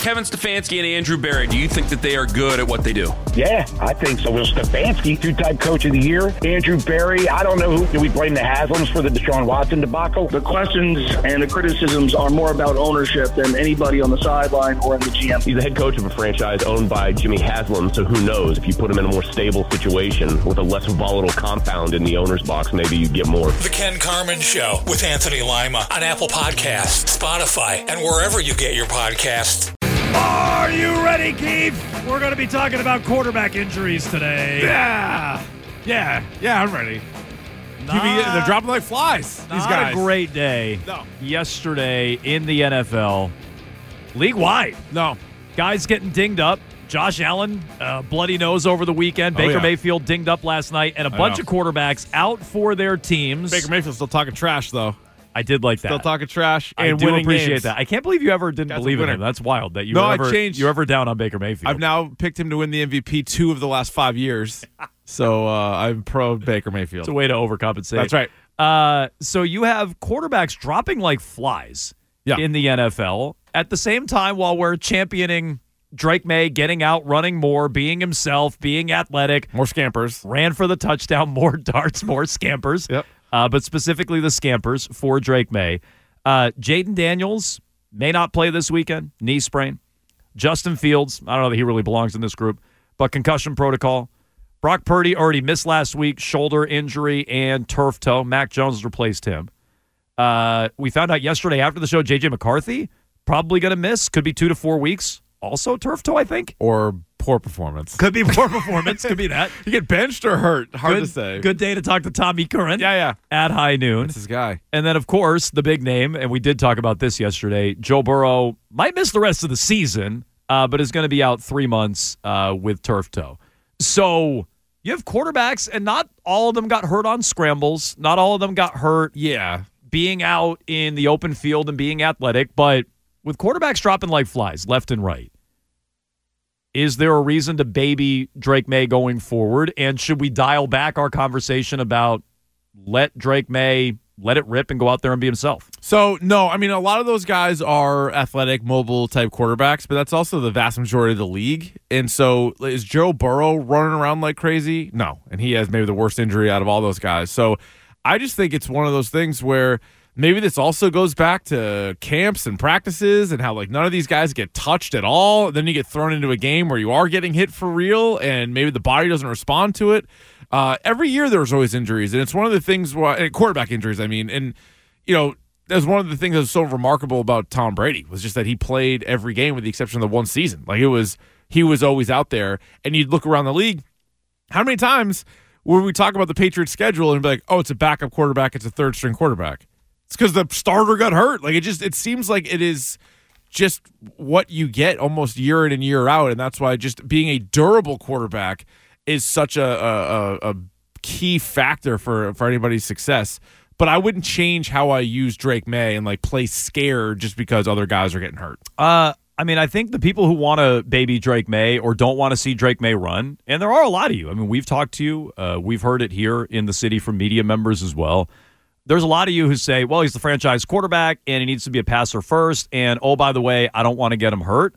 Kevin Stefanski and Andrew Berry, do you think that they are good at what they do? Yeah, I think so. Well, Stefanski, two-time coach of the year. Andrew Berry, I don't know who. Do we blame the Haslams for the Deshaun Watson debacle? The questions and the criticisms are more about ownership than anybody on the sideline or in the GM. He's the head coach of a franchise owned by Jimmy Haslam, so who knows? If you put him in a more stable situation with a less volatile compound in the owner's box, maybe you get more. The Ken Carman Show with Anthony Lima on Apple Podcasts, Spotify, and wherever you get your podcasts. Are you ready, Keith? We're going to be talking about quarterback injuries today. Yeah, I'm ready. They're dropping like flies, these guys. Not a great day yesterday in the NFL. League-wide. No. Guys getting dinged up. Josh Allen, bloody nose over the weekend. Baker Mayfield dinged up last night. And a bunch of quarterbacks out for their teams. Baker Mayfield's still talking trash, though. I did like that. Still talking trash and I do winning appreciate games. that. I can't believe you ever didn't believe in him. That's wild that you were ever down on Baker Mayfield. I've now picked him to win the MVP 2 of the last 5 years. So I'm pro Baker Mayfield. It's a way to overcompensate. That's right. So you have quarterbacks dropping like flies in the NFL at the same time while we're championing Drake May getting out, running more, being himself, being athletic. More scampers. Ran for the touchdown, more darts, more scampers. Yep. But specifically the scampers for Drake May. Jaden Daniels may not play this weekend, knee sprain. Justin Fields, I don't know that he really belongs in this group, but concussion protocol. Brock Purdy already missed last week, shoulder injury and turf toe. Mac Jones has replaced him. We found out yesterday after the show, J.J. McCarthy probably going to miss. Could be 2 to 4 weeks. Also turf toe, I think. Or poor performance. Could be poor performance. Could be that. You get benched or hurt. Hard to say. Good day to talk to Tommy Curran. Yeah. At high noon. That's his guy. And then, of course, the big name, and we did talk about this yesterday, Joe Burrow might miss the rest of the season, but is going to be out 3 months with turf toe. So you have quarterbacks, and not all of them got hurt on scrambles. Not all of them got hurt being out in the open field and being athletic, but with quarterbacks dropping like flies left and right, is there a reason to baby Drake May going forward? And should we dial back our conversation about let Drake May let it rip and go out there and be himself? So, no, I mean, a lot of those guys are athletic, mobile type quarterbacks, but that's also the vast majority of the league. And so is Joe Burrow running around like crazy? No. And he has maybe the worst injury out of all those guys. So I just think it's one of those things where maybe this also goes back to camps and practices and how like none of these guys get touched at all. Then you get thrown into a game where you are getting hit for real and maybe the body doesn't respond to it. Every year there's always injuries, and it's one of the things quarterback injuries, I mean, and you know, that's one of the things that was so remarkable about Tom Brady was just that he played every game with the exception of the one season. Like he was always out there, and you'd look around the league. How many times would we talk about the Patriots schedule and be like, oh, it's a backup quarterback, it's a third string quarterback? It's because the starter got hurt. Like it seems like it is just what you get almost year in and year out, and that's why just being a durable quarterback is such a key factor for anybody's success. But I wouldn't change how I use Drake May and like play scared just because other guys are getting hurt. I mean, I think the people who want to baby Drake May or don't want to see Drake May run, and there are a lot of you. I mean, we've talked to you. We've heard it here in the city from media members as well. There's a lot of you who say, well, he's the franchise quarterback and he needs to be a passer first. And, oh, by the way, I don't want to get him hurt.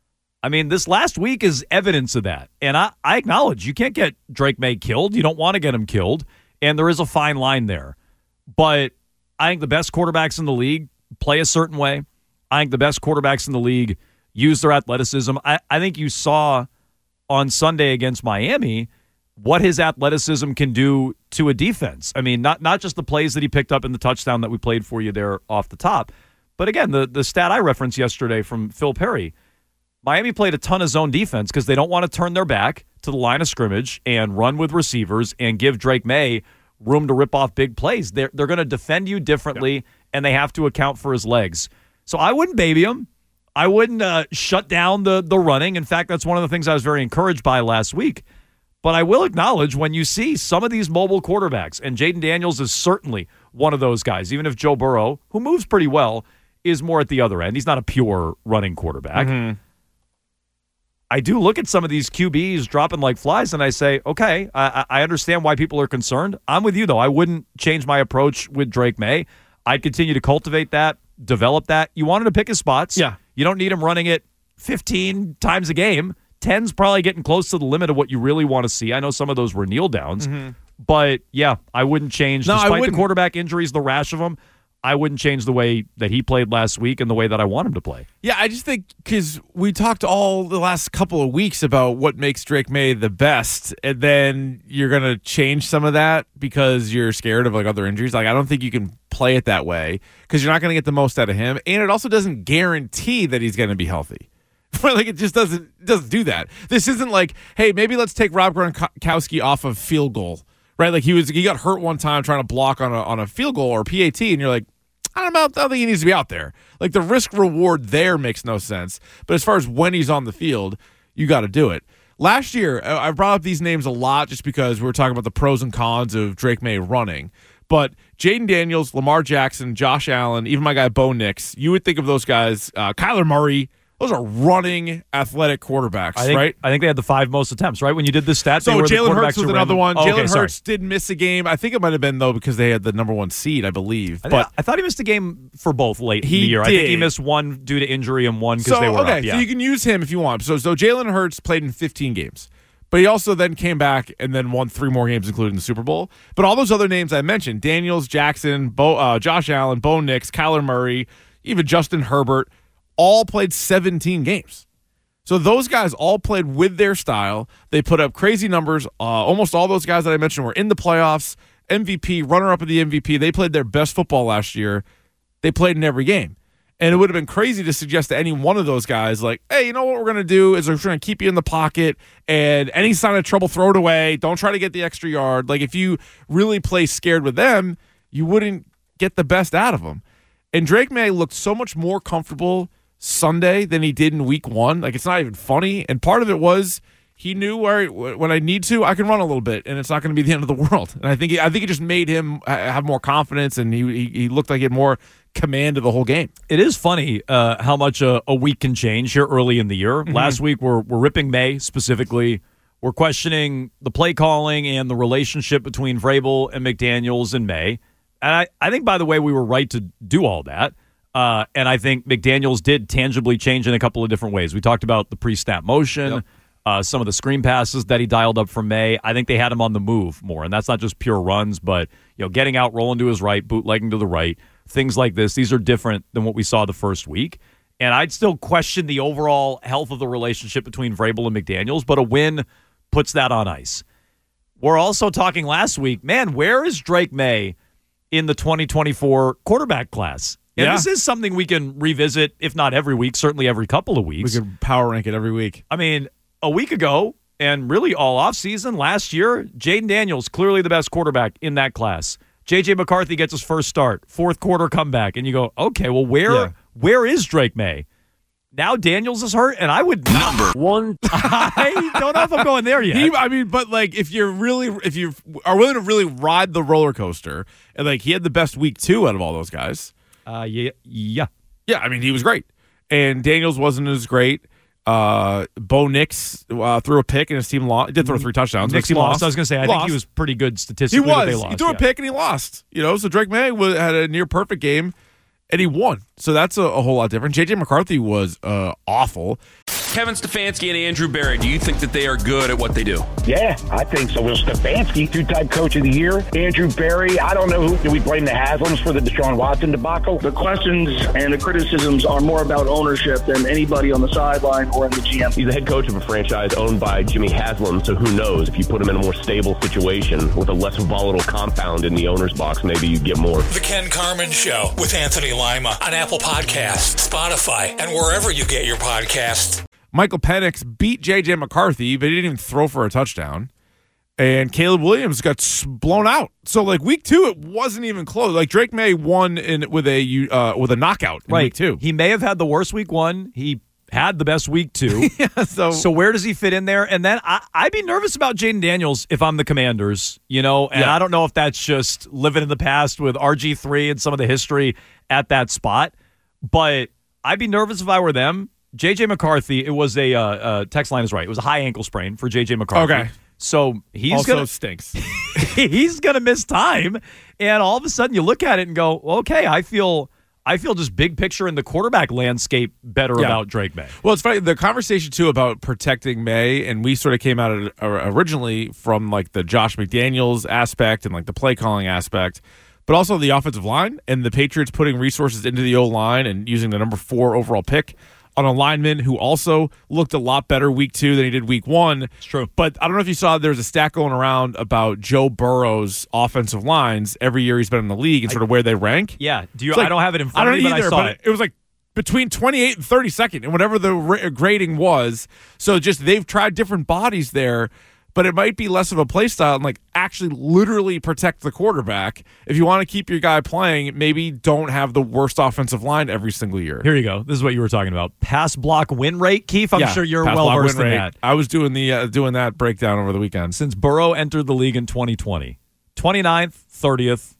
I mean, this last week is evidence of that. And I acknowledge you can't get Drake May killed. You don't want to get him killed. And there is a fine line there. But I think the best quarterbacks in the league play a certain way. I think the best quarterbacks in the league use their athleticism. I think you saw on Sunday against Miami what his athleticism can do to a defense. I mean, not just the plays that he picked up in the touchdown that we played for you there off the top. But again, the stat I referenced yesterday from Phil Perry, Miami played a ton of zone defense because they don't want to turn their back to the line of scrimmage and run with receivers and give Drake May room to rip off big plays. They're going to defend you differently, and they have to account for his legs. So I wouldn't baby him. I wouldn't shut down the running. In fact, that's one of the things I was very encouraged by last week. But I will acknowledge when you see some of these mobile quarterbacks, and Jaden Daniels is certainly one of those guys, even if Joe Burrow, who moves pretty well, is more at the other end. He's not a pure running quarterback. Mm-hmm. I do look at some of these QBs dropping like flies, and I say, okay, I understand why people are concerned. I'm with you, though. I wouldn't change my approach with Drake May. I'd continue to cultivate that, develop that. You wanted to pick his spots. Yeah. You don't need him running it 15 times a game. 10's probably getting close to the limit of what you really want to see. I know some of those were kneel downs, but yeah, I wouldn't change. No, Despite the quarterback injuries, the rash of them, I wouldn't change the way that he played last week and the way that I want him to play. Yeah, I just think because we talked all the last couple of weeks about what makes Drake May the best, and then you're going to change some of that because you're scared of like other injuries. Like, I don't think you can play it that way because you're not going to get the most out of him, and it also doesn't guarantee that he's going to be healthy. Like, it just doesn't do that. This isn't like, hey, maybe let's take Rob Gronkowski off of field goal, right? Like he got hurt one time trying to block on a field goal or PAT, and you're like, I don't think he needs to be out there. Like, the risk reward there makes no sense. But as far as when he's on the field, you got to do it. Last year, I brought up these names a lot just because we were talking about the pros and cons of Drake May running. But Jaden Daniels, Lamar Jackson, Josh Allen, even my guy Bo Nix, you would think of those guys. Kyler Murray. Those are running athletic quarterbacks, right? I think they had the 5 most attempts, right? When you did the stats, so Jalen Hurts was another one. Jalen Hurts sorry. did miss a game. I think it might have been, though, because they had the number 1 seed, I believe. But I thought he missed a game for both late in the year. Did. I think he missed one due to injury and one because they were up. Yeah. So you can use him if you want. So Jalen Hurts played in 15 games. But he also then came back and then won 3 more games, including the Super Bowl. But all those other names I mentioned, Daniels, Jackson, Josh Allen, Bo Nix, Kyler Murray, even Justin Herbert, all played 17 games. So those guys all played with their style. They put up crazy numbers. Almost all those guys that I mentioned were in the playoffs, MVP, runner-up of the MVP. They played their best football last year. They played in every game. And it would have been crazy to suggest to any one of those guys, like, hey, you know what we're going to do is we're going to keep you in the pocket, and any sign of trouble, throw it away. Don't try to get the extra yard. Like, if you really play scared with them, you wouldn't get the best out of them. And Drake May looked so much more comfortable Sunday than he did in week 1. Like, it's not even funny. And part of it was he knew when I need to, I can run a little bit, and it's not going to be the end of the world. And I think it just made him have more confidence, and he looked like he had more command of the whole game. It is funny how much a week can change here early in the year. Mm-hmm. Last week, we're ripping May specifically. We're questioning the play calling and the relationship between Vrabel and McDaniels in May. And I think, by the way, we were right to do all that. And I think McDaniels did tangibly change in a couple of different ways. We talked about the pre-snap motion, some of the screen passes that he dialed up from May. I think they had him on the move more, and that's not just pure runs, but getting out, rolling to his right, bootlegging to the right, things like this. These are different than what we saw the first week. And I'd still question the overall health of the relationship between Vrabel and McDaniels, but a win puts that on ice. We're also talking last week, man, where is Drake May in the 2024 quarterback class? And this is something we can revisit, if not every week, certainly every couple of weeks. We could power rank it every week. I mean, a week ago, and really all offseason, last year, Jaden Daniels, clearly the best quarterback in that class. J.J. McCarthy gets his first start, 4th quarter comeback, and you go, okay, well, where is Drake May? Now Daniels is hurt, and I would number 1. I don't know if I'm going there yet. But like, if you are willing to really ride the roller coaster, and like he had the best week 2 out of all those guys. Yeah. I mean, he was great, and Daniels wasn't as great. Bo Nix threw a pick and his team lost. He did throw 3 touchdowns. Nix lost. I was going to say, I think he was pretty good statistically. He was. They lost. He threw a pick and he lost. So Drake May had a near perfect game, and he won. So that's a whole lot different. J.J. McCarthy was awful. Kevin Stefanski and Andrew Barry, do you think that they are good at what they do? Yeah, I think so. Will Stefanski, 2-time coach of the year. Andrew Barry, I don't know do we blame the Haslams for the Deshaun Watson debacle? The questions and the criticisms are more about ownership than anybody on the sideline or in the GM. He's the head coach of a franchise owned by Jimmy Haslam, so who knows? If you put him in a more stable situation with a less volatile compound in the owner's box, maybe you get more. The Ken Carman Show with Anthony Lima on Apple Podcasts, Spotify, and wherever you get your podcasts. Michael Penix beat J.J. McCarthy, but he didn't even throw for a touchdown. And Caleb Williams got blown out. So, like, week 2, it wasn't even close. Like, Drake May won with a knockout in week 2. He may have had the worst week 1. He had the best week 2. So where does he fit in there? And then I'd be nervous about Jaden Daniels if I'm the Commanders, and I don't know if that's just living in the past with RG3 and some of the history at that spot. But I'd be nervous if I were them. J.J. McCarthy, it was a text line is right. It was a high ankle sprain for J.J. McCarthy. Okay. So he's stinks. He's going to miss time. And all of a sudden you look at it and go, okay, I feel I feel just big picture in the quarterback landscape better about Drake May. Well, it's funny. The conversation, too, about protecting May, and we sort of came at it originally from, like, the Josh McDaniels aspect and, like, the play calling aspect, but also the offensive line and the Patriots putting resources into the O-line and using the number 4 overall pick on a lineman who also looked a lot better week 2 than he did week 1. It's true. But I don't know if you saw, there's a stat going around about Joe Burrow's offensive lines every year he's been in the league and sort of where they rank. Yeah. I don't have it in front of me, but I saw it. It was like between 28th and 32nd and whatever the grading was. So just they've tried different bodies there, but it might be less of a play style and like actually literally protect the quarterback. If you want to keep your guy playing, maybe don't have the worst offensive line every single year. Here you go. This is what you were talking about. Pass block win rate, Keith. I'm sure you're well versed in that. I was doing doing that breakdown over the weekend. Since Burrow entered the league in 2020, 29th, 30th,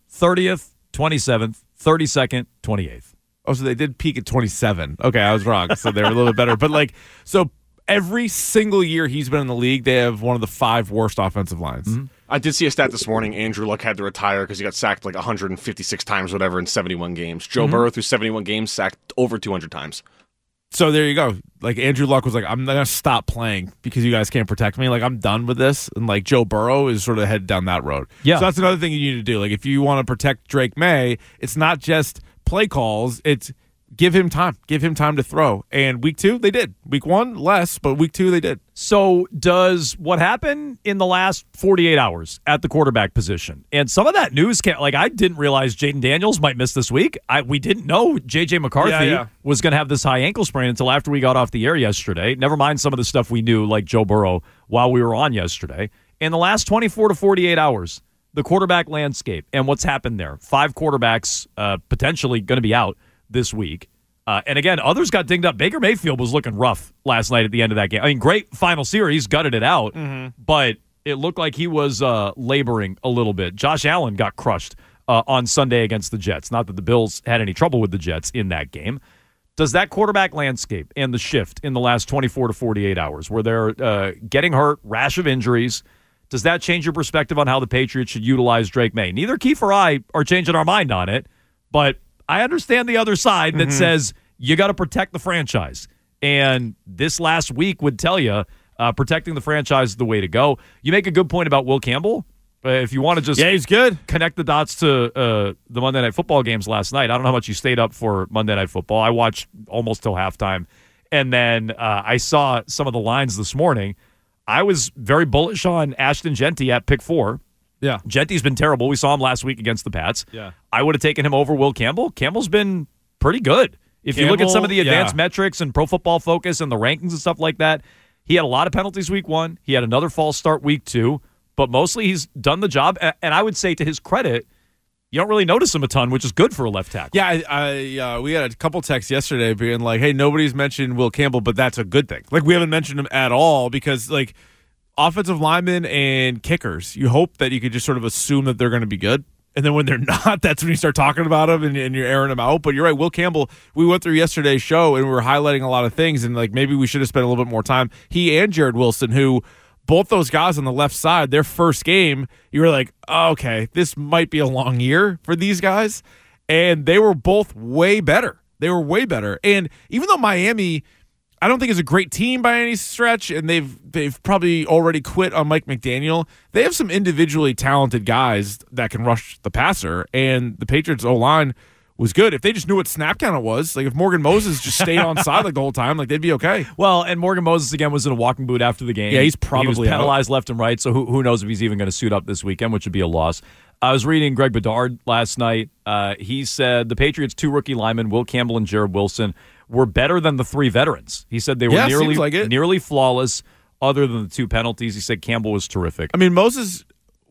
27th, 32nd, 28th. Oh, so they did peak at 27. Okay, I was wrong. So they were a little bit better. But like, so every single year he's been in the league, they have one of the 5 worst offensive lines. Mm-hmm. I did see a stat this morning. Andrew Luck had to retire because he got sacked like 156 times, whatever, in 71 games. Joe Burrow, through 71 games, sacked over 200 times. So there you go. Like Andrew Luck was like, I'm going to stop playing because you guys can't protect me. Like I'm done with this. And like Joe Burrow is sort of headed down that road. Yeah. So that's another thing you need to do. Like if you want to protect Drake May, it's not just play calls. It's give him time. Give him time to throw. And week 2, they did. Week 1, less, but week 2, they did. So does what happened in the last 48 hours at the quarterback position, and some of that news, like I didn't realize Jaden Daniels might miss this week. We didn't know J.J. McCarthy was going to have this high ankle sprain until after we got off the air yesterday. Never mind some of the stuff we knew, like Joe Burrow, while we were on yesterday. In the last 24 to 48 hours, the quarterback landscape and what's happened there. 5 quarterbacks potentially going to be out this week. And again, others got dinged up. Baker Mayfield was looking rough last night at the end of that game. I mean, great final series, gutted it out, but it looked like he was laboring a little bit. Josh Allen got crushed on Sunday against the Jets. Not that the Bills had any trouble with the Jets in that game. Does that quarterback landscape and the shift in the last 24 to 48 hours, where they're getting hurt, rash of injuries, does that change your perspective on how the Patriots should utilize Drake May? Neither Keith or I are changing our mind on it, but I understand the other side that says you got to protect the franchise. And this last week would tell you protecting the franchise is the way to go. You make a good point about Will Campbell. If you want to just he's good. Connect the dots to the Monday Night Football games last night. I don't know how much you stayed up for Monday Night Football. I watched almost till halftime. And then I saw some of the lines this morning. I was very bullish on Ashton Genty at pick 4. Yeah. Genty's been terrible. We saw him last week against the Pats. Yeah. I would have taken him over Will Campbell. Campbell's been pretty good. If you look at some of the advanced metrics and Pro Football Focus and the rankings and stuff like that, he had a lot of penalties week 1. He had another false start week 2, but mostly he's done the job. And I would say to his credit, you don't really notice him a ton, which is good for a left tackle. Yeah, we had a couple texts yesterday being like, hey, nobody's mentioned Will Campbell, but that's a good thing. Like, we haven't mentioned him at all because, like, offensive linemen and kickers, you hope that you could just sort of assume that they're going to be good. And then when they're not, that's when you start talking about them and you're airing them out. But you're right, Will Campbell, we went through yesterday's show and we were highlighting a lot of things. And, like, maybe we should have spent a little bit more time. He and Jared Wilson, who both those guys on the left side, their first game, you were like, oh, okay, this might be a long year for these guys. And they were both way better. They were way better. And even though Miami, I don't think is a great team by any stretch, and they've probably already quit on Mike McDaniel, they have some individually talented guys that can rush the passer, and the Patriots O-line was good. If they just knew what snap count it was, like if Morgan Moses just stayed on side like the whole time, like they'd be okay. Well, and Morgan Moses again was in a walking boot after the game. Yeah, he was penalized left and right, so who knows if he's even going to suit up this weekend, which would be a loss. I was reading Greg Bedard last night. He said the Patriots' 2 rookie linemen, Will Campbell and Jared Wilson, were better than the 3 veterans. He said they were nearly flawless other than the 2 penalties. He said Campbell was terrific. I mean, Moses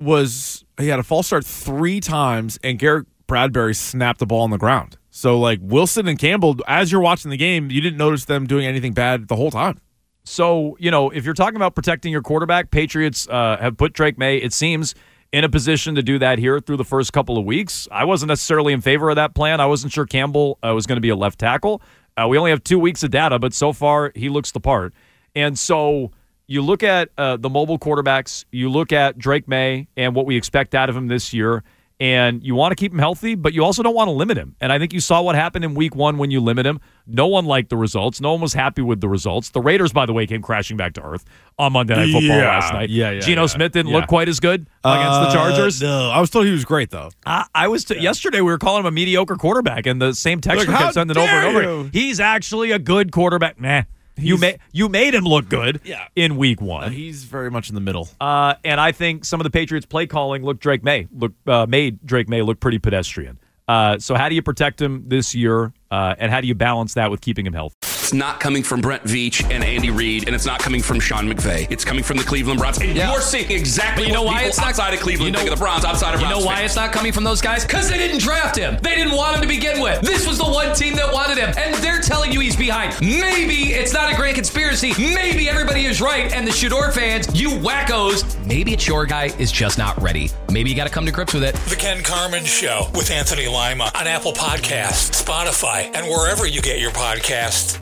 he had a false start 3 times, and Garrett Bradbury snapped the ball on the ground. So, like, Wilson and Campbell, as you're watching the game, you didn't notice them doing anything bad the whole time. So, if you're talking about protecting your quarterback, Patriots have put Drake May, it seems, in a position to do that here through the first couple of weeks. I wasn't necessarily in favor of that plan. I wasn't sure Campbell was going to be a left tackle. We only have 2 weeks of data, but so far he looks the part. And so you look at the mobile quarterbacks, you look at Drake May and what we expect out of him this year, And you want to keep him healthy, but you also don't want to limit him. And I think you saw what happened in week 1 when you limit him. No one liked the results. No one was happy with the results. The Raiders, by the way, came crashing back to earth on Monday Night Football last night. Geno Smith didn't look quite as good against the Chargers. No, I was told he was great, though. Yesterday, we were calling him a mediocre quarterback, and the same texter kept sending over and over. He's actually a good quarterback. Nah. You made him look good in week 1. He's very much in the middle. And I think some of the Patriots' play calling made Drake May look pretty pedestrian. So how do you protect him this year, and how do you balance that with keeping him healthy? It's not coming from Brent Veach and Andy Reid, and it's not coming from Sean McVay. It's coming from the Cleveland Browns. And you're seeing exactly what people outside of Cleveland think of the Browns, outside of Browns. You know why it's not coming from those guys? Because they didn't draft him. They didn't want him to begin with. This was the one team that wanted him, and they're telling you he's behind. Maybe it's not a great conspiracy. Maybe everybody is right, and the Shador fans, you wackos, maybe it's your guy is just not ready. Maybe you got to come to grips with it. The Ken Carman Show with Anthony Lima on Apple Podcasts, Spotify, and wherever you get your podcasts.